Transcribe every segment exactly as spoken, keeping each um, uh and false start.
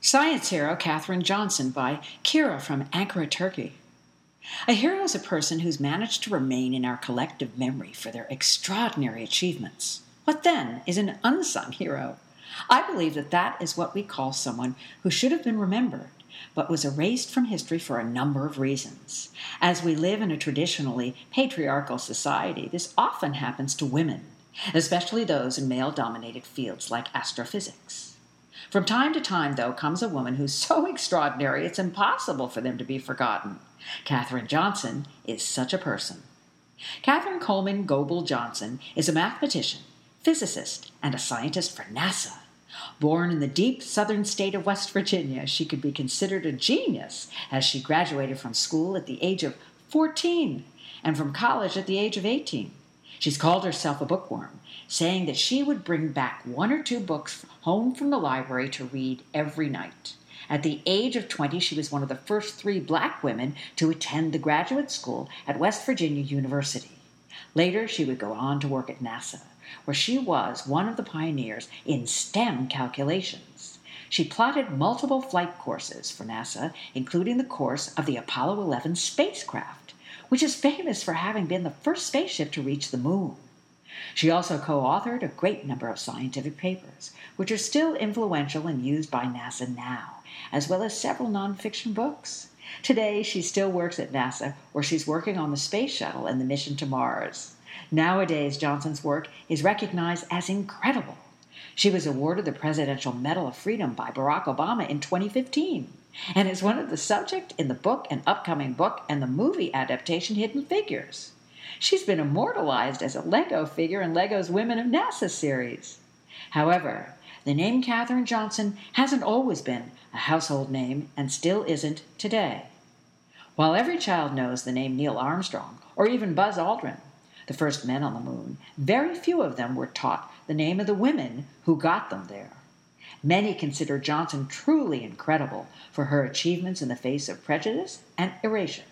Science Hero Katherine Johnson by Kira from Ankara, Turkey. A hero is a person who's managed to remain in our collective memory for their extraordinary achievements. What then is an unsung hero? I believe that that is what we call someone who should have been remembered, but was erased from history for a number of reasons. As we live in a traditionally patriarchal society, this often happens to women, especially those in male-dominated fields like astrophysics. From time to time, though, comes a woman who's so extraordinary it's impossible for them to be forgotten. Katherine Johnson is such a person. Katherine Coleman Goebel Johnson is a mathematician, physicist, and a scientist for NASA. Born in the deep southern state of West Virginia, she could be considered a genius as she graduated from school at the age of fourteen and from college at the age of eighteen. She's called herself a bookworm, saying that she would bring back one or two books home from the library to read every night. At the age of twenty, she was one of the first three black women to attend the graduate school at West Virginia University. Later, she would go on to work at NASA, where she was one of the pioneers in STEM calculations. She plotted multiple flight courses for NASA, including the course of the Apollo eleven spacecraft, which is famous for having been the first spaceship to reach the moon. She also co-authored a great number of scientific papers, which are still influential and used by NASA now, as well as several nonfiction books. Today, she still works at NASA, where she's working on the space shuttle and the mission to Mars. Nowadays, Johnson's work is recognized as incredible. She was awarded the Presidential Medal of Freedom by Barack Obama in twenty fifteen, and is one of the subjects in the book and upcoming book and the movie adaptation Hidden Figures. She's been immortalized as a Lego figure in Lego's Women of NASA series. However, the name Katherine Johnson hasn't always been a household name and still isn't today. While every child knows the name Neil Armstrong or even Buzz Aldrin, the first men on the moon, very few of them were taught the name of the women who got them there. Many consider Johnson truly incredible for her achievements in the face of prejudice and erasure.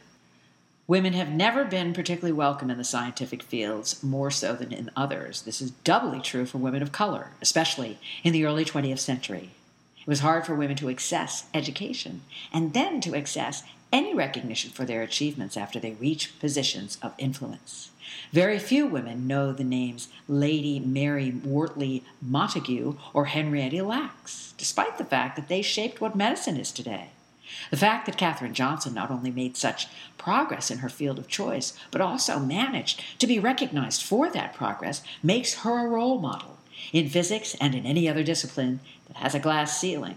Women have never been particularly welcome in the scientific fields, more so than in others. This is doubly true for women of color, especially in the early twentieth century. It was hard for women to access education, and then to access any recognition for their achievements after they reach positions of influence. Very few women know the names Lady Mary Wortley Montagu or Henrietta Lacks, despite the fact that they shaped what medicine is today. The fact that Katherine Johnson not only made such progress in her field of choice, but also managed to be recognized for that progress makes her a role model in physics and in any other discipline that has a glass ceiling.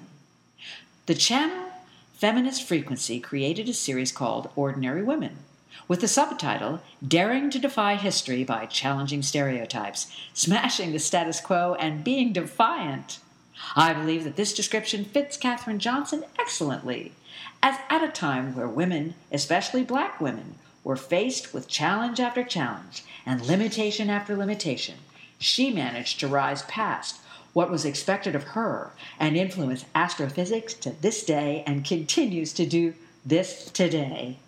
The channel Feminist Frequency created a series called Ordinary Women, with the subtitle Daring to Defy History by Challenging Stereotypes, Smashing the Status Quo, and Being Defiant. I believe that this description fits Katherine Johnson excellently, as at a time where women, especially black women, were faced with challenge after challenge and limitation after limitation, she managed to rise past what was expected of her and influence astrophysics to this day and continues to do this today.